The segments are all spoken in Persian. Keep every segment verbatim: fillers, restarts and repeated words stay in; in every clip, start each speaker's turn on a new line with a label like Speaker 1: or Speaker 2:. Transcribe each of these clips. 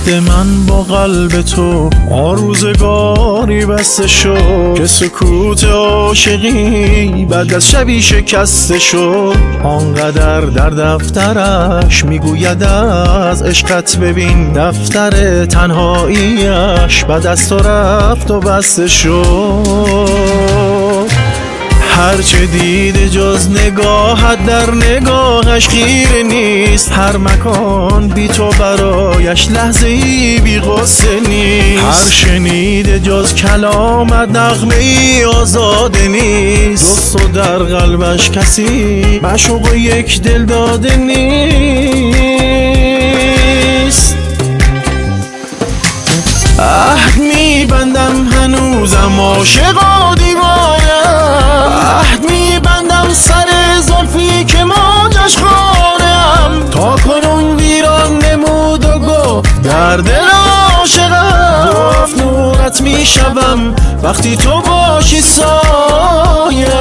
Speaker 1: من با قلب تو آروزگاری بسته شد که سکوت عاشقی بعد از شبی شکسته شد. آنقدر در دفترش میگوید از عشقت، ببین دفتر تنهاییش بعد از تو رفت و بسته شد. هرچه دیده جز نگاهت در نگاهش خیره نیست، هر مکان بی تو برایش لحظه ای بی غصه نیست. هر شنیده جز کلامت نغمه ای آزاده نیست، جز تو در قلبش کسی معشوق یک دل داده نیست. عهد میبندم هنوزم عاشق و دیوانم، عهد میبندم سر زلفی که موجش خانم، تا کنون ویران نمود و گفت در دل عاشقم. گفت نورت میشوم وقتی تو باشی سایم.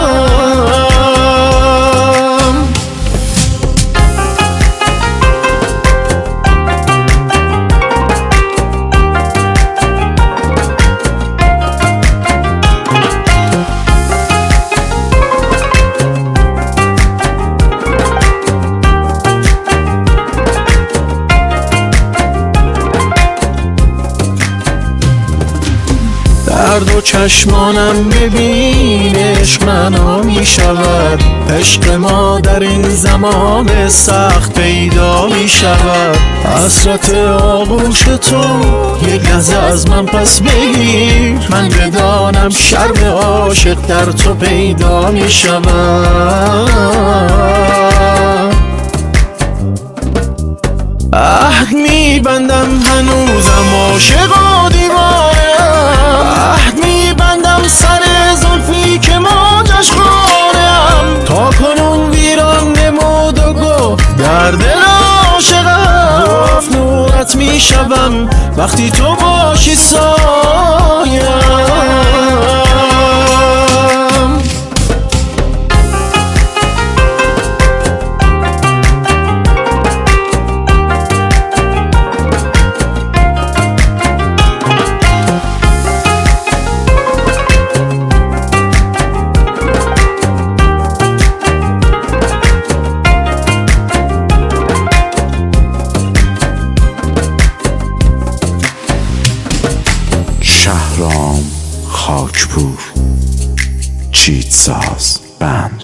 Speaker 1: در دو چشمانم ببین عشق معنا می شود، عشق ما در این زمان سخت پیدا می شود. حسرت آغوش تو یک لحظه از من پس بگیر، من بدانم شرم عاشق در تو پیدا می شود. عهد می بندم هنوزم عاشق و دیوانم، عهد می بندم سر زلفی که موجش خانم، تا کنون ویران نمود و گفت در دل عاشقم. گفت نورت می شوم وقتی تو باشی سایم.
Speaker 2: شهرام خاکپور، چیتساز بند.